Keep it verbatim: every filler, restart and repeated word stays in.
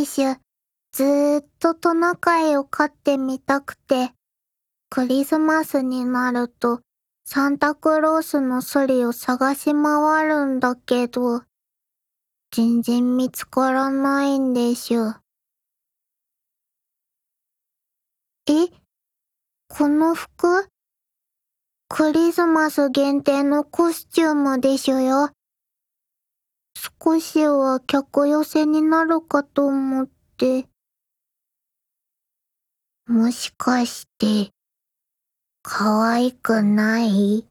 でしゅ。ずーっとトナカイを飼ってみたくて、クリスマスになるとサンタクロースのソリを探し回るんだけど、全然見つからないんでしゅ。え、この服クリスマス限定のコスチュームでしゅよ。少しは客寄せになるかと思って。もしかして、可愛くない？